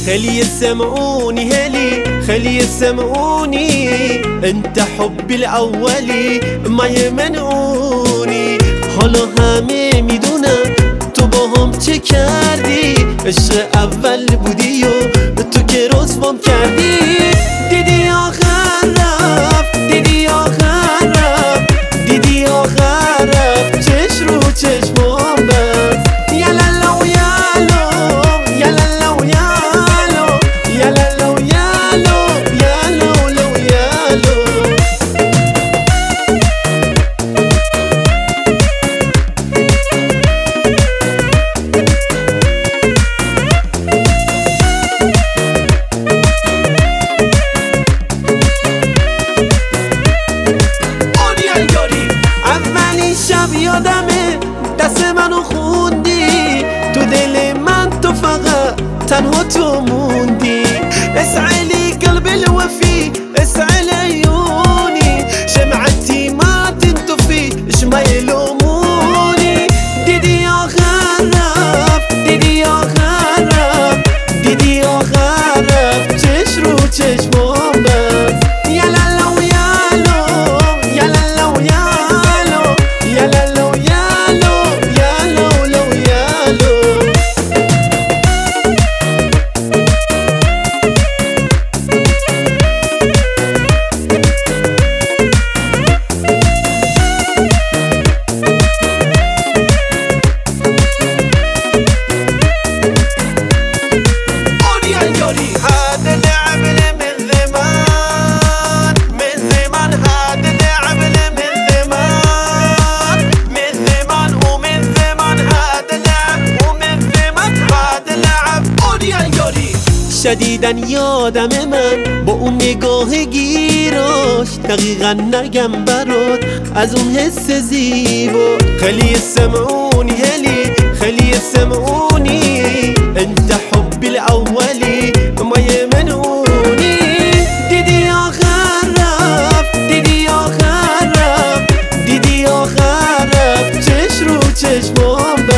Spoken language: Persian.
خلي يسمعوني هلي خلي يسمعوني انت حبي الاولي ما يمنعوني. حالا همه میدونن تو با هم چه کردی، عشق اول بودی و تو که رسوام کردی. دیدی آخر رفت دیدی آخر رفت دیدی آخر رفت چش رو چشمام بست. یلالو یالو یلالو یالو یلالو یالو یالو یالو. شب یادمه دست منو خوندی، تو دل من تو فقط تنها تو موندی. اسعلي قلبي الوفي اسعل عيوني، شمعتي ما تنطفي اش ما يلوموني. دیدی آخر رفت دیدی آخر رفت دیدی آخر رفت چش رو چشمام بست. یلالو یالو یلالو یالو یلالو یالو یالو یالو. هذا لعب من زمان من زمان، هذا لعب من زمان من زمان ومن زمان، هذا لعب ومن زمان هذا لعب. یاری شدیدن یادم من با اون نگاه گیراش، دقیقا نگم برات از اون حس زیبا. خلي يسمعوني هلي خلي يسمعوني انت حبي الاولي ما يمنعوني. دیدی آخر رفت دیدی آخر رفت دیدی آخر رفت چش رو چشمام